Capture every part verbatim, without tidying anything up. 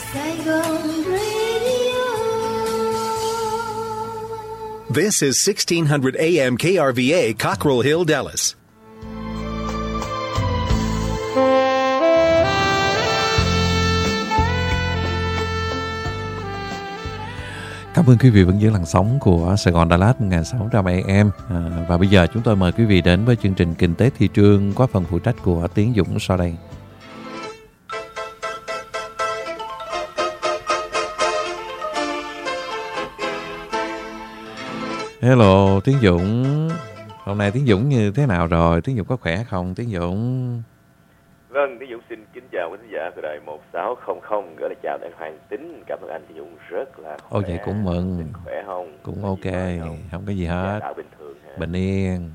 Saigon Radio. This is sixteen hundred A M K R V A, Cockrell Hill, Dallas. Cảm ơn quý vị vẫn giữ làn sóng của Sài Gòn Đà Lạt một nghìn sáu trăm A M. À, và bây giờ chúng tôi mời quý vị đến với chương trình Kinh tế Thị trường qua phần phụ trách của Tiến Dũng sau đây. Hello Tiến Dũng. Hôm nay Tiến Dũng như thế nào rồi? Tiến Dũng có khỏe không Tiến Dũng? Vâng, Tiến Dũng xin kính chào quý khán giả của đài một sáu không không, gửi lời chào đến Hoàng Tín. Cảm ơn anh Tiến Dũng rất là khỏe. Ồ vậy cũng mừng. Xin khỏe không? Cũng ok, không? không có gì hết. Dạ, bình thường ha. Bình yên.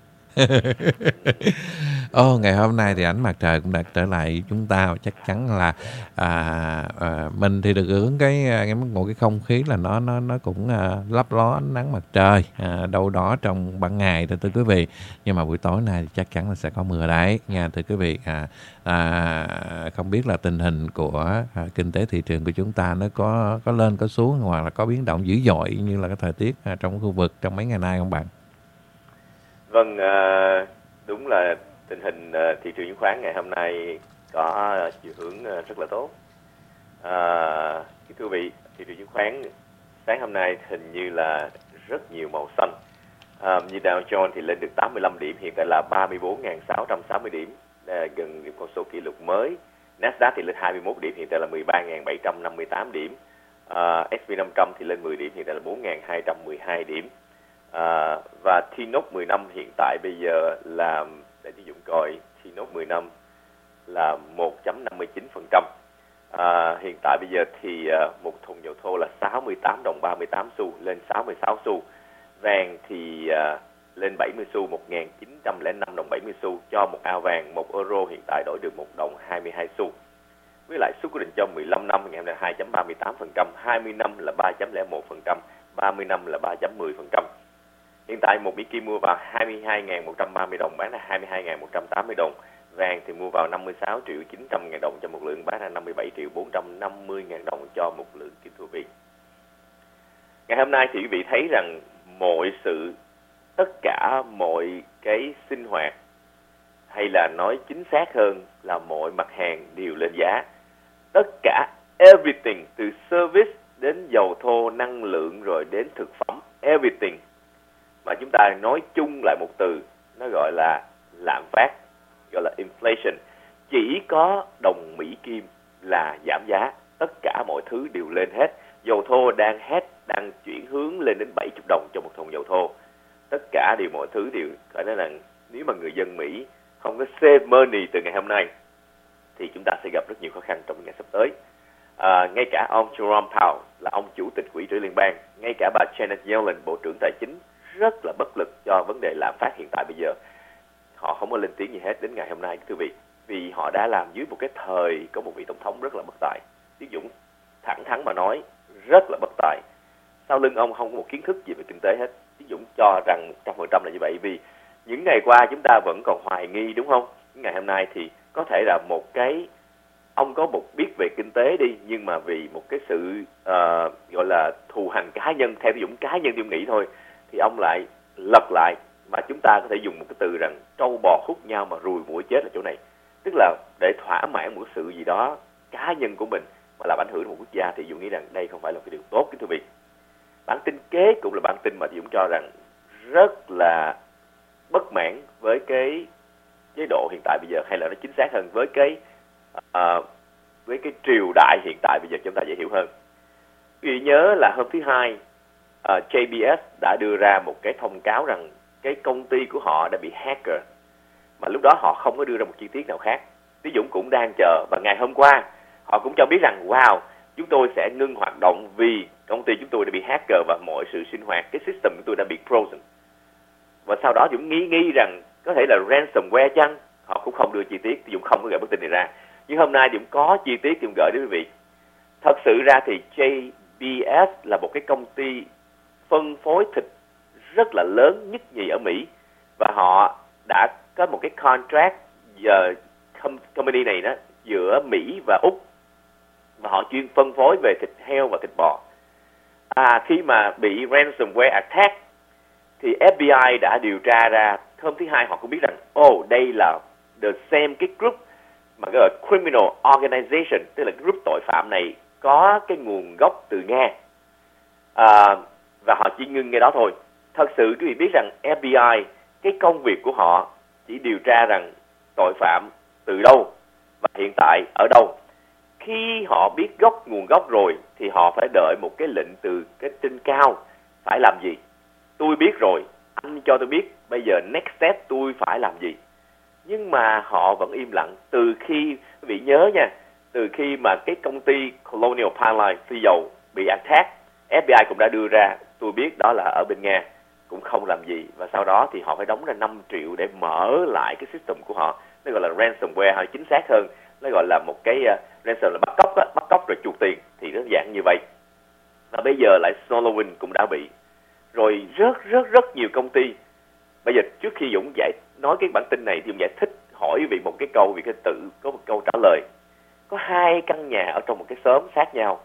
Ồ, ngày hôm nay thì ánh mặt trời cũng đã trở lại chúng ta, chắc chắn là à, à, mình thì được hưởng cái cái một cái không khí là nó nó nó cũng à, lấp ló ánh nắng mặt trời à, đâu đó trong ban ngày thưa quý vị, nhưng mà buổi tối nay thì chắc chắn là sẽ có mưa đấy nha thưa quý vị. À, à, không biết là tình hình của à, kinh tế thị trường của chúng ta nó có có lên có xuống hoặc là có biến động dữ dội như là cái thời tiết à, trong khu vực trong mấy ngày nay không bạn? Vâng, à, đúng là tình hình à, thị trường chứng khoán ngày hôm nay có chiều hướng à, rất là tốt. À, thưa quý vị, thị trường chứng khoán sáng hôm nay hình như là rất nhiều màu xanh. À, như Dow Jones thì lên được tám mươi lăm điểm, hiện tại là ba mươi bốn nghìn sáu trăm sáu mươi điểm, à, gần những con số kỷ lục mới. Nasdaq thì lên hai mươi mốt điểm, hiện tại là mười ba nghìn bảy trăm năm mươi tám điểm. À, ét pê năm trăm thì lên mười điểm, hiện tại là bốn nghìn hai trăm mười hai điểm. À, và T-Note mười năm hiện tại bây giờ là, để sử dụng coi, T-Note mười năm là một phẩy năm mươi chín phần trăm. À, hiện tại bây giờ thì à, một thùng dầu thô là sáu mươi tám đồng ba mươi tám xu, lên sáu mươi sáu xu. Vàng thì à, lên bảy mươi xu, một nghìn chín trăm lẻ năm đồng bảy mươi xu cho một ao vàng. Một euro hiện tại đổi được một đồng hai mươi hai xu. Với lãi suất quyết định cho mười lăm năm ngày hôm nay hai phẩy ba mươi tám phần trăm, hai mươi năm là ba phẩy không một phần trăm, ba mươi năm là ba phẩy mười phần trăm. Hiện tại một Mỹ Kim mua vào hai mươi hai nghìn một trăm ba mươi đồng, bán ra hai mươi hai nghìn một trăm tám mươi đồng. Vàng thì mua vào năm mươi sáu triệu chín trăm ngàn đồng cho một lượng, bán ra năm mươi bảy triệu bốn trăm năm mươi ngàn đồng cho một lượng, kính thưa quý vị. Ngày hôm nay thì quý vị thấy rằng mọi sự, tất cả mọi cái sinh hoạt, hay là nói chính xác hơn là mọi mặt hàng đều lên giá. Tất cả, everything, từ service đến dầu thô, năng lượng rồi đến thực phẩm, everything. Mà chúng ta nói chung lại một từ, nó gọi là lạm phát, gọi là inflation. Chỉ có đồng Mỹ Kim là giảm giá, tất cả mọi thứ đều lên hết. Dầu thô đang hết, đang chuyển hướng lên đến bảy mươi đồng cho một thùng dầu thô. Tất cả đều, mọi thứ đều, phải nói là nếu mà người dân Mỹ không có save money từ ngày hôm nay thì chúng ta sẽ gặp rất nhiều khó khăn trong ngày sắp tới. À, ngay cả ông Jerome Powell là ông chủ tịch Quỹ trữ liên bang, ngay cả bà Janet Yellen, bộ trưởng tài chính, rất là bất lực cho vấn đề lạm phát hiện tại bây giờ. Họ không có lên tiếng gì hết đến ngày hôm nay, thưa quý vị, vì họ đã làm dưới một cái thời có một vị tổng thống rất là bất tài. Tiến Dũng thẳng thắn mà nói, rất là bất tài. Sau lưng ông không có một kiến thức gì về kinh tế hết. Tiến Dũng cho rằng một trăm phần trăm là như vậy, vì những ngày qua chúng ta vẫn còn hoài nghi, đúng không? Ngày hôm nay thì có thể là một cái, ông có một biết về kinh tế đi, nhưng mà vì một cái sự uh, gọi là thù hằn cá nhân, theo Tiến Dũng cá nhân Tiến nghĩ thôi, thì ông lại lật lại, mà chúng ta có thể dùng một cái từ rằng trâu bò hút nhau mà ruồi muỗi chết ở chỗ này. Tức là để thỏa mãn một sự gì đó cá nhân của mình mà làm ảnh hưởng đến một quốc gia, thì Dũng nghĩ rằng đây không phải là cái điều tốt, kính thưa quý vị. Bản tin kế cũng là bản tin mà Dũng cho rằng rất là bất mãn với cái chế độ hiện tại bây giờ, hay là nó chính xác hơn với cái uh, với cái triều đại hiện tại bây giờ, chúng ta dễ hiểu hơn. Quý vị nhớ là hôm thứ Hai, Uh, J B S đã đưa ra một cái thông cáo rằng cái công ty của họ đã bị hacker, mà lúc đó họ không có đưa ra một chi tiết nào khác. Tí Dũng cũng đang chờ, và ngày hôm qua họ cũng cho biết rằng wow, chúng tôi sẽ ngưng hoạt động vì công ty chúng tôi đã bị hacker và mọi sự sinh hoạt, cái system của tôi đã bị frozen. Và sau đó Dũng nghi nghi rằng có thể là ransomware chăng, họ cũng không đưa chi tiết, Dũng không có gửi bức tin này ra. Nhưng hôm nay Dũng có chi tiết, Dũng gửi đến quý vị. Thật sự ra thì J B S là một cái công ty phân phối thịt rất là lớn nhất nhì ở Mỹ, và họ đã có một cái contract uh, company này đó giữa Mỹ và Úc, mà họ chuyên phân phối về thịt heo và thịt bò. À, khi mà bị ransomware attack thì ép bê i đã điều tra ra, hôm thứ hai họ cũng biết rằng oh, đây là the same cái group mà gọi là criminal organization, tức là cái group tội phạm này có cái nguồn gốc từ Nga. À, và họ chỉ ngưng ngay đó thôi. Thật sự quý vị biết rằng ép bê i, cái công việc của họ chỉ điều tra rằng tội phạm từ đâu và hiện tại ở đâu. Khi họ biết gốc nguồn gốc rồi thì họ phải đợi một cái lệnh từ cái trên cao phải làm gì. Tôi biết rồi, anh cho tôi biết bây giờ next step tôi phải làm gì. Nhưng mà họ vẫn im lặng. Từ khi, quý vị nhớ nha, từ khi mà cái công ty Colonial Pipeline xi dầu bị attack, ép bê i cũng đã đưa ra, tôi biết đó là ở bên Nga, cũng không làm gì. Và sau đó thì họ phải đóng ra năm triệu để mở lại cái system của họ. Nó gọi là ransomware, hay chính xác hơn, nó gọi là một cái uh, ransom là bắt cóc á, bắt cóc rồi chuộc tiền, thì đơn giản như vậy. Và bây giờ lại SolarWinds cũng đã bị. Rồi rất rất rất nhiều công ty. Bây giờ trước khi Dũng giải nói cái bản tin này thì Dũng giải thích hỏi vì một cái câu, vì cái tự có một câu trả lời. Có hai căn nhà ở trong một cái xóm sát nhau.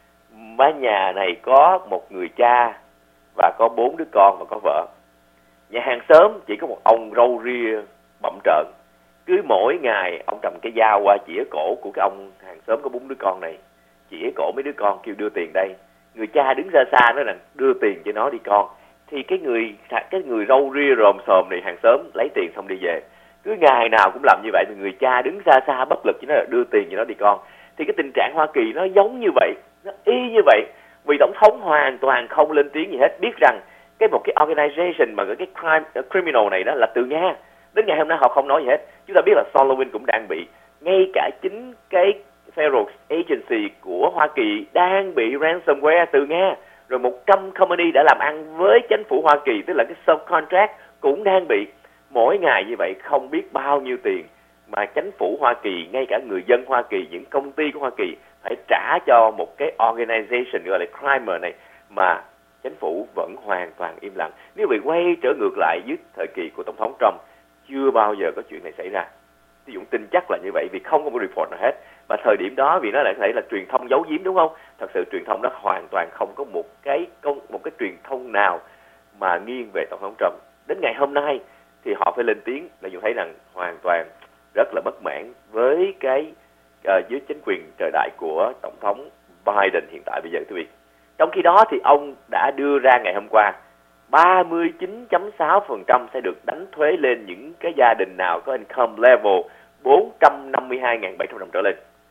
Ba nhà này có một người cha và có bốn đứa con và có vợ. Nhà hàng xóm chỉ có một ông râu ria bậm trợn. Cứ mỗi ngày ông cầm cái dao qua chĩa cổ của cái ông hàng xóm có bốn đứa con này, chĩa cổ mấy đứa con kêu đưa tiền đây. Người cha đứng ra xa nói rằng đưa tiền cho nó đi con. Thì cái người cái người râu ria rồm xồm này hàng xóm lấy tiền xong đi về. Cứ ngày nào cũng làm như vậy, thì người cha đứng xa xa bất lực chỉ nói là đưa tiền cho nó đi con. Thì cái tình trạng Hoa Kỳ nó giống như vậy, nó y như vậy. Vì tổng thống hoàn toàn không lên tiếng gì hết, biết rằng cái một cái organization mà cái crime uh, criminal này đó là từ Nga. Đến ngày hôm nay họ không nói gì hết. Chúng ta biết là SolarWinds cũng đang bị, ngay cả chính cái Federal Agency của Hoa Kỳ đang bị ransomware từ Nga. Rồi một trăm company đã làm ăn với chính phủ Hoa Kỳ, tức là cái subcontract cũng đang bị. Mỗi ngày như vậy không biết bao nhiêu tiền mà chính phủ Hoa Kỳ, ngay cả người dân Hoa Kỳ, những công ty của Hoa Kỳ phải trả cho một cái organization gọi là crime này, mà chính phủ vẫn hoàn toàn im lặng. Nếu bị quay trở ngược lại dưới thời kỳ của Tổng thống Trump, chưa bao giờ có chuyện này xảy ra. Thì Dũng tin chắc là như vậy, vì không có một report nào hết. Và thời điểm đó vì nó lại có thể là truyền thông giấu giếm, đúng không? Thật sự truyền thông đó hoàn toàn không có một cái công một cái truyền thông nào mà nghiêng về Tổng thống Trump. Đến ngày hôm nay thì họ phải lên tiếng, là Dũng thấy rằng hoàn toàn rất là bất mãn với cái uh, dưới chính quyền thời đại của Tổng thống Biden hiện tại bây giờ, quý vị. Trong khi đó thì ông đã đưa ra ngày hôm qua ba mươi chín phẩy sáu phần trăm sẽ được đánh thuế lên những cái gia đình nào có income level bốn trăm năm mươi hai nghìn bảy trăm đồng trở lên.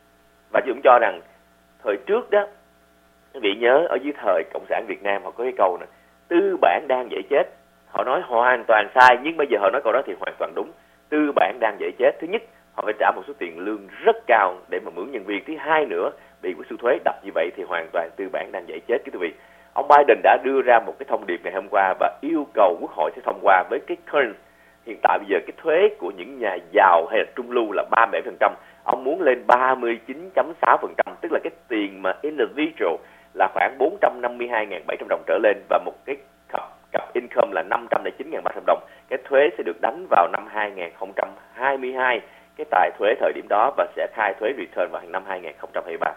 Và chúng cho rằng thời trước đó, quý vị nhớ ở dưới thời Cộng sản Việt Nam họ có cái câu này, tư bản đang dễ chết. Họ nói hoàn toàn sai, nhưng bây giờ họ nói câu đó thì hoàn toàn đúng. Tư bản đang dễ chết. Thứ nhất, họ phải trả một số tiền lương rất cao để mà mướn nhân viên. Thứ hai nữa, bị cái số thuế đập như vậy thì hoàn toàn tư bản đang dễ chết, quý vị. Ông Biden đã đưa ra một cái thông điệp ngày hôm qua và yêu cầu Quốc hội sẽ thông qua với cái current. Hiện tại bây giờ cái thuế của những nhà giàu hay là trung lưu là ba mươi bảy phần trăm. Ông muốn lên ba mươi chín phẩy sáu phần trăm, tức là cái tiền mà individual là khoảng bốn trăm năm mươi hai nghìn bảy trăm đồng trở lên, và một cái cặp, cặp income là năm trăm lẻ chín nghìn ba trăm đồng. Cái thuế sẽ được đánh vào năm hai nghìn không trăm hai mươi hai, cái tài thuế thời điểm đó, và sẽ khai thuế return vào năm hai nghìn không trăm hai mươi ba.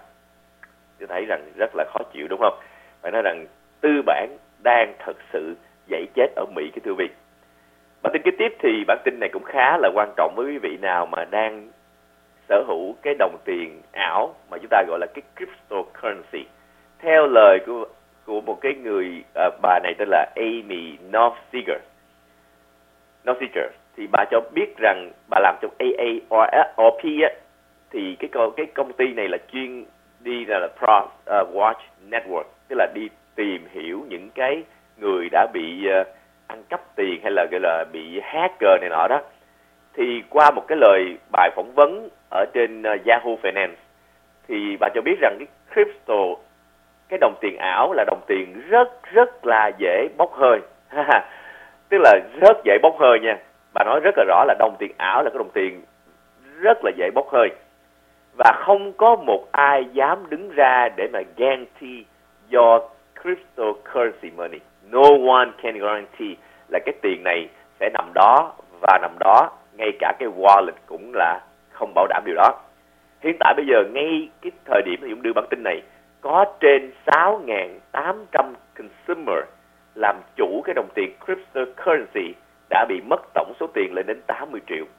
Tôi thấy rằng rất là khó chịu, đúng không? Phải nói rằng tư bản đang thật sự dãy chết ở Mỹ, cái thưa quý vị. Bản tin kế tiếp thì bản tin này cũng khá là quan trọng với quý vị nào mà đang sở hữu cái đồng tiền ảo mà chúng ta gọi là cái cryptocurrency. Theo lời của của một cái người uh, bà này tên là Amy Nofziger. Nofziger thì bà cho biết rằng bà làm trong A A R P á, thì cái cái công ty này là chuyên đi là, là Pro uh, Watch Network, tức là đi tìm hiểu những cái người đã bị uh, ăn cắp tiền hay là gọi là bị hacker này nọ đó. Thì qua một cái lời bài phỏng vấn ở trên uh, Yahoo Finance thì bà cho biết rằng cái crypto, cái đồng tiền ảo là đồng tiền rất rất là dễ bốc hơi. Tức là rất dễ bốc hơi nha. Bà nói rất là rõ là đồng tiền ảo là cái đồng tiền rất là dễ bốc hơi. Và không có một ai dám đứng ra để mà guarantee your cryptocurrency money. No one can guarantee là cái tiền này sẽ nằm đó và nằm đó. Ngay cả cái wallet cũng là không bảo đảm điều đó. Hiện tại bây giờ ngay cái thời điểm Dũng đưa bản tin này, có trên sáu nghìn tám trăm consumer làm chủ cái đồng tiền cryptocurrency đã bị mất tổng số tiền lên đến tám mươi triệu.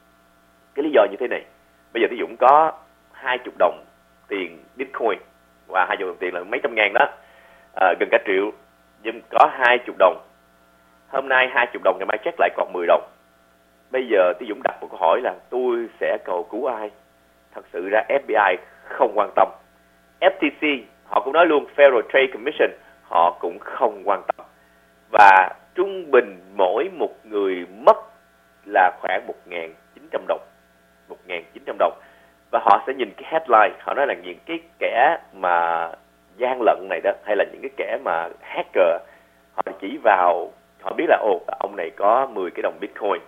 Cái lý do như thế này, bây giờ thì Dũng có hai mươi đồng tiền Bitcoin, và hai mươi đồng tiền là mấy trăm ngàn đó, à, gần cả triệu, nhưng có hai mươi đồng. Hôm nay hai mươi đồng, ngày mai check lại còn mười đồng. Bây giờ thì Dũng đặt một câu hỏi là tôi sẽ cầu cứu ai? Thật sự ra ép bê i không quan tâm, ép tê xê họ cũng nói luôn, Federal Trade Commission họ cũng không quan tâm, và trung bình mỗi một người mất là khoảng một nghìn chín trăm đồng, một nghìn chín trăm đồng. Và họ sẽ nhìn cái headline, họ nói là những cái kẻ mà gian lận này đó, hay là những cái kẻ mà hacker, họ chỉ vào, họ biết là ồ, ông này có mười cái đồng Bitcoin,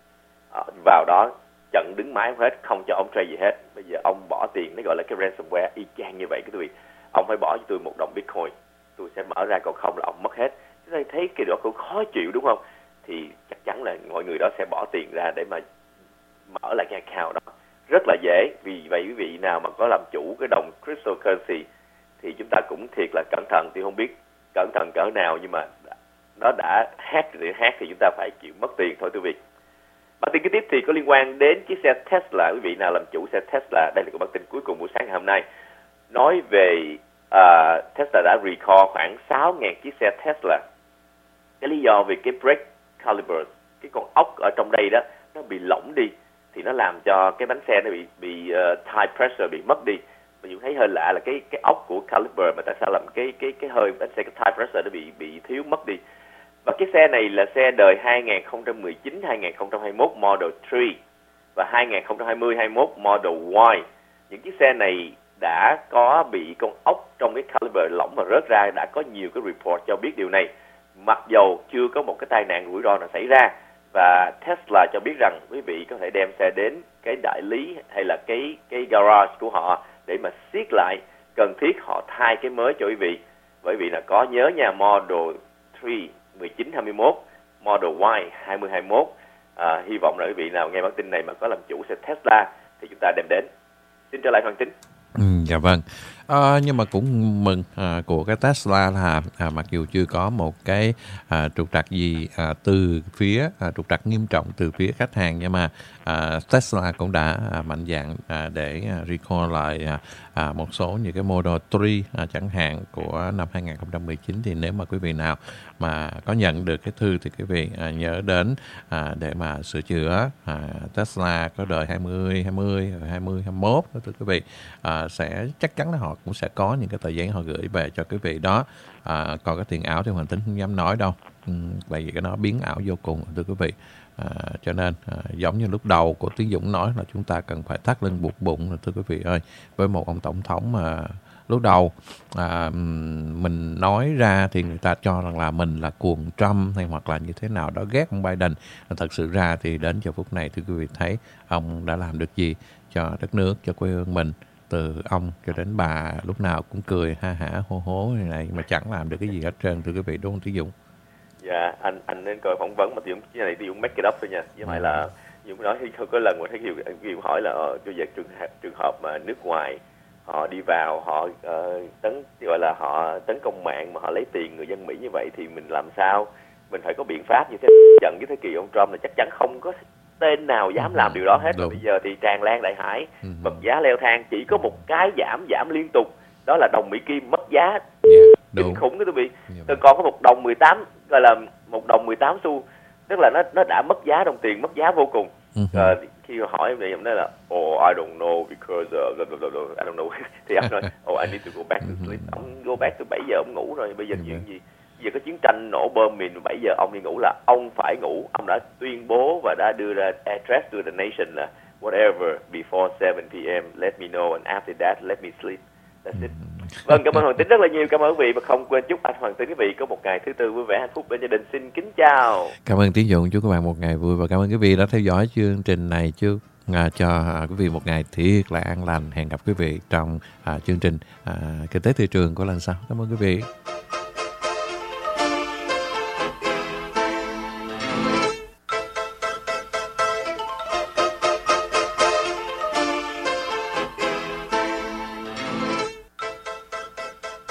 à, vào đó chặn đứng máy hết, không cho ông trade gì hết. Bây giờ ông bỏ tiền, nó gọi là cái ransomware y chang như vậy cái quý vị. Ông phải bỏ cho tôi một đồng Bitcoin, tôi sẽ mở ra, còn không là ông mất hết. Chúng ta thấy cái đó cũng khó chịu đúng không? Thì chắc chắn là mọi người đó sẽ bỏ tiền ra để mà mở lại cái account đó. Rất là dễ, vì vậy quý vị nào mà có làm chủ cái đồng cryptocurrency thì chúng ta cũng thiệt là cẩn thận. Thì không biết cẩn thận cỡ nào, nhưng mà nó đã hack thì hack thì chúng ta phải chịu mất tiền thôi quý vị. Bản tin kế tiếp thì có liên quan đến chiếc xe Tesla. Quý vị nào làm chủ xe Tesla, đây là cái bản tin cuối cùng buổi sáng ngày hôm nay, nói về uh, Tesla đã recall khoảng sáu nghìn chiếc xe Tesla. Cái lý do vì cái brake calipers, cái con ốc ở trong đây đó, nó bị lỏng đi, thì nó làm cho cái bánh xe nó bị bị uh, tire pressure bị mất đi. Mình cũng thấy hơi lạ là cái cái ốc của caliper mà tại sao làm cái cái cái hơi bánh xe, cái tire pressure nó bị bị thiếu mất đi. Và cái xe này là xe đời hai nghìn không trăm mười chín hai nghìn không trăm hai mươi mốt Model ba và hai nghìn không trăm hai mươi hai mươi mốt Model Y. Những chiếc xe này đã có bị con ốc trong cái caliper lỏng và rớt ra, đã có nhiều cái report cho biết điều này. Mặc dầu chưa có một cái tai nạn rủi ro nào xảy ra, và Tesla cho biết rằng quý vị có thể đem xe đến cái đại lý hay là cái cái garage của họ để mà siết lại, cần thiết họ thay cái mới cho quý vị. Bởi vì là có nhớ nha, Model ba mười chín hai mươi mốt, Model Y hai mươi hai mươi mốt. À, hy vọng là quý vị nào nghe bản tin này mà có làm chủ xe Tesla thì chúng ta đem đến. Xin trở lại Hoàng Tính. Ừ, dạ vâng. À, nhưng mà cũng mừng à, của cái Tesla là à, mặc dù chưa có một cái à, trục trặc gì à, từ phía à, trục trặc nghiêm trọng từ phía khách hàng, nhưng mà à, Tesla cũng đã à, mạnh dạn à, để à, recall lại à, à, một số những cái Model ba à, chẳng hạn của năm hai nghìn không trăm mười chín. Thì nếu mà quý vị nào mà có nhận được cái thư thì quý vị à, nhớ đến à, để mà sửa chữa à, Tesla có đời hai mươi, hai mươi, hai mươi, hai mươi mốt đó, thưa quý vị. À, sẽ chắc chắn là họ cũng sẽ có những cái tờ giấy họ gửi về cho quý vị đó. À, còn cái tiền ảo thì Hoàng Tính không dám nói đâu, ừ, bởi vì cái nó biến ảo vô cùng thưa quý vị. À, cho nên à, giống như lúc đầu của Tiến Dũng nói là chúng ta cần phải thắt lưng buộc bụng thưa quý vị ơi. Với một ông tổng thống mà lúc đầu à, mình nói ra thì người ta cho rằng là mình là cuồng Trump hay hoặc là như thế nào đó, ghét ông Biden. Thật sự ra thì đến giờ phút này thì quý vị thấy ông đã làm được gì cho đất nước, cho quê hương mình. Từ ông cho đến bà lúc nào cũng cười ha hả hô hố này, này mà chẳng làm được cái gì hết trơn thưa quý vị, đúng không Tiến Dũng? Dạ, anh anh nên coi phỏng vấn mà Dũng cái này Dũng make it up thôi nha, chứ không phải là Dũng nói không có lần mà thấy nhiều nhiều hỏi là bây giờ trường hợp trường hợp mà nước ngoài họ đi vào họ uh, tấn gọi là họ tấn công mạng mà họ lấy tiền người dân Mỹ như vậy thì mình làm sao? Mình phải có biện pháp như thế. Trận cái thời kỳ ông Trump là chắc chắn không có tên nào dám làm điều đó hết. Rồi bây giờ thì tràn lan đại hải, vật giá leo thang, chỉ có một cái giảm giảm liên tục, đó là đồng Mỹ Kim mất giá yeah, kinh khủng đó quý vị. Tôi còn có một đồng mười tám, gọi là một đồng mười tám xu, tức là nó nó đã mất giá, đồng tiền mất giá vô cùng. Uh, khi hỏi em này em nói là oh I don't know because uh, blah, blah, blah, blah, I don't know thì ông nói oh I need to go back to sleep. Ông go back từ bảy giờ ông ngủ rồi, bây giờ chuyện gì? Bây giờ có chiến tranh nổ bom mìn bảy giờ ông đi ngủ là ông phải ngủ. Ông đã tuyên bố và đã đưa ra address to the nation là whatever before seven p.m. let me know and after that let me sleep. That's it. Vâng, cảm ơn Hoàng Tính rất là nhiều, cảm ơn quý vị, và không quên chúc anh Hoàng Tính quý vị có một ngày thứ tư vui vẻ hạnh phúc bên gia đình. Xin kính chào. Cảm ơn Tiến Dũng, chúc các bạn một ngày vui, và cảm ơn quý vị đã theo dõi chương trình này. Chúc à, cho à, quý vị một ngày thiệt là an lành. Hẹn gặp quý vị trong à, chương trình à, Kinh tế thị trường của lần sau. Cảm ơn quý vị.